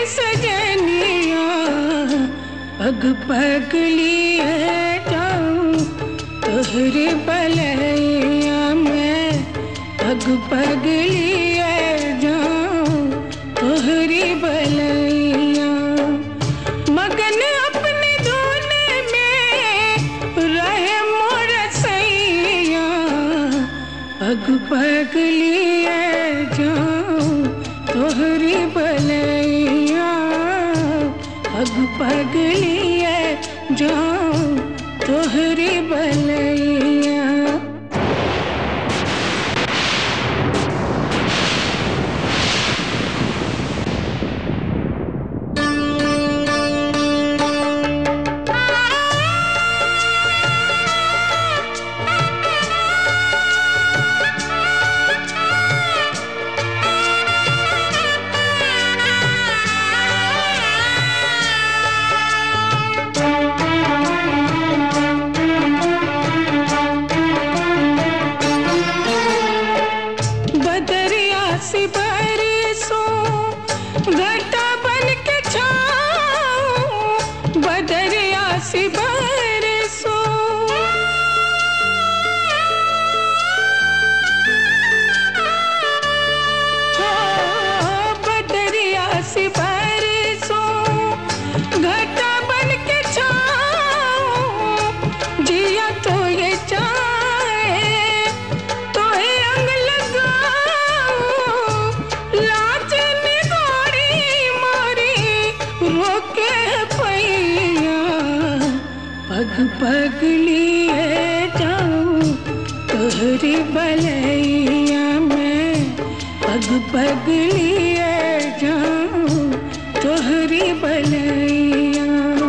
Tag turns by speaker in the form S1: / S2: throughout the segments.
S1: सजनिया पग पग लिए जाऊं तोहरे बलैया में पग पग लिए जाऊं तोहरे बलैया मगन अपने धुन में रहे मोर सैया पग पग लिए जाऊं तोहरी बलैया पग पग लिए जाऊं तोहरी बलैया घटा बन के छाऊं बदरिया सी बरसो बदरिया सी बरसो घटा बन के छाऊं जिया तो ये चाहे तो ये अंग लगाऊं लाज रोके पैया पग पग लिए जाऊं तोहरी बलैया में पग पग लिए जाऊं तोहरी बलैया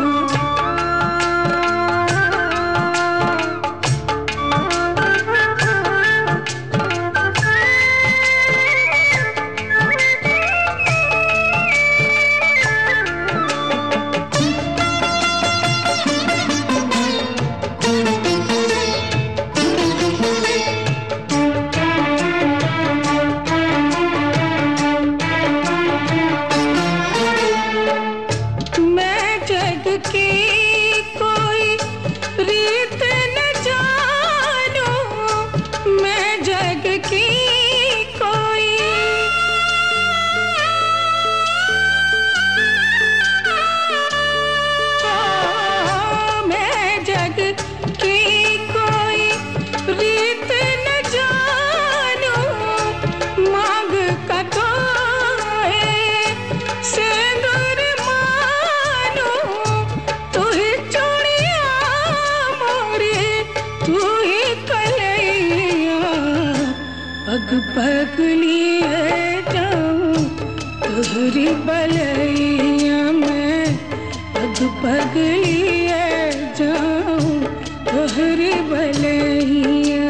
S1: पग पग लिए जाऊं तोहरी बलैया में पग पग लिए जाऊं तोहरी बलैया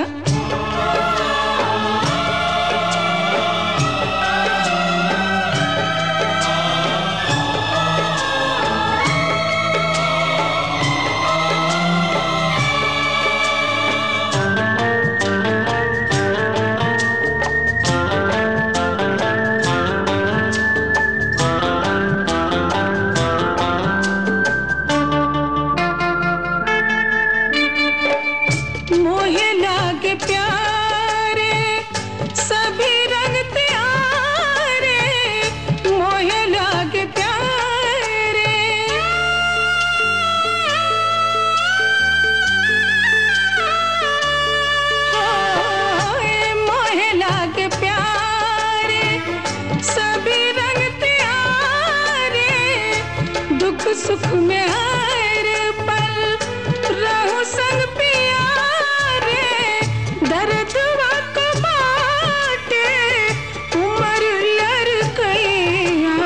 S1: सुख में हर पल रहूं संग प्यारे दर्द वक्त बाटे उमर लड़कैया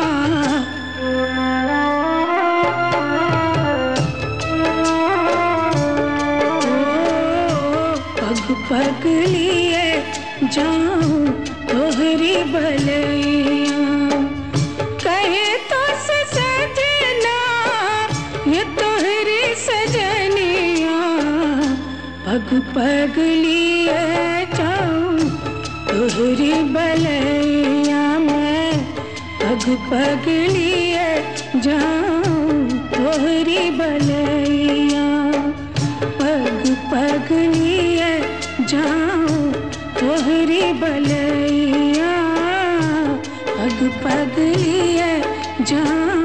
S1: पग पग लिए जाऊं तोहरी बलैया कहे तो सजना ये तोहरी सजनिया पग पग लिए जाऊं तोहरी बलैया में पग पगलिए जाऊं तोहरी बलैया, पग पगलिए जाऊं तोहरी बलैया, पग पगलिए जाऊं